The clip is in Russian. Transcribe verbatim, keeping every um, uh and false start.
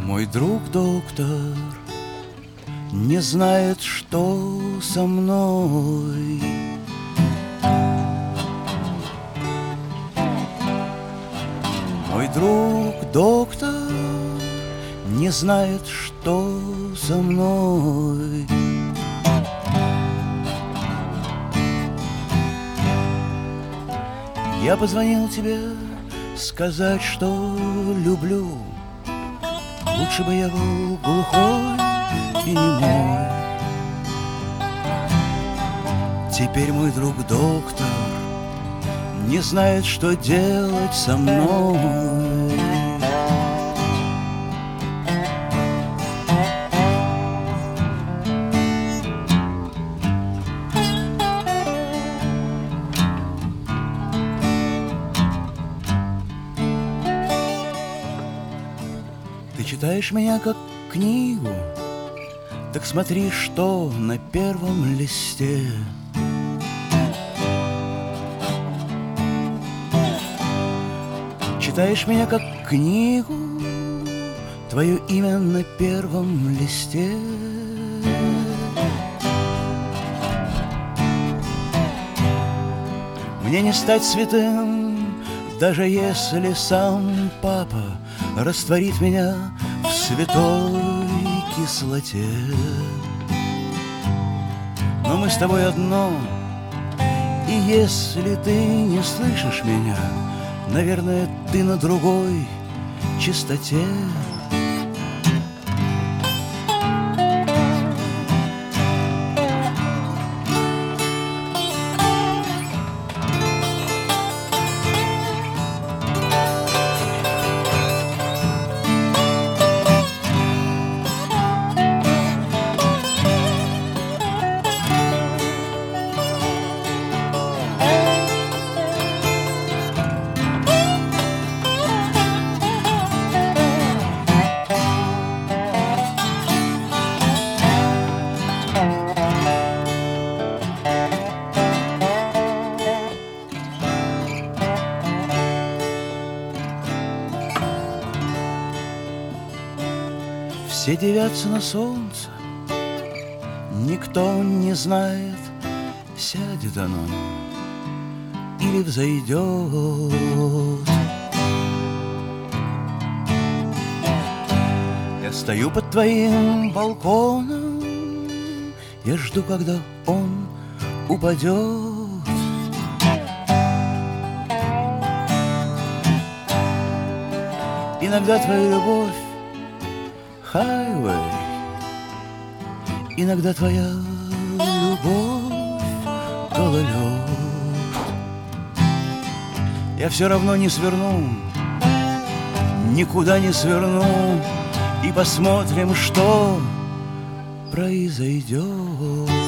Мой друг доктор не знает, что со мной. Мой друг доктор не знает, что со мной. Я позвонил тебе сказать, что люблю. Лучше бы я был глухой и немой. Теперь мой друг доктор не знает, что делать со мной. Ты читаешь меня как книгу, так смотри, что на первом листе. Читаешь меня как книгу, твое имя на первом листе. Мне не стать святым, даже если сам папа растворит меня в святой кислоте. Но мы с тобой одно, и если ты не слышишь меня, наверное, ты на другой частоте. Все дивятся на солнце, никто не знает, сядет оно или взойдет. Я стою под твоим балконом, я жду, когда он упадет. Иногда твоя любовь хайвей, иногда твоя любовь гололед. Я все равно не сверну, никуда не сверну, и посмотрим, что произойдет.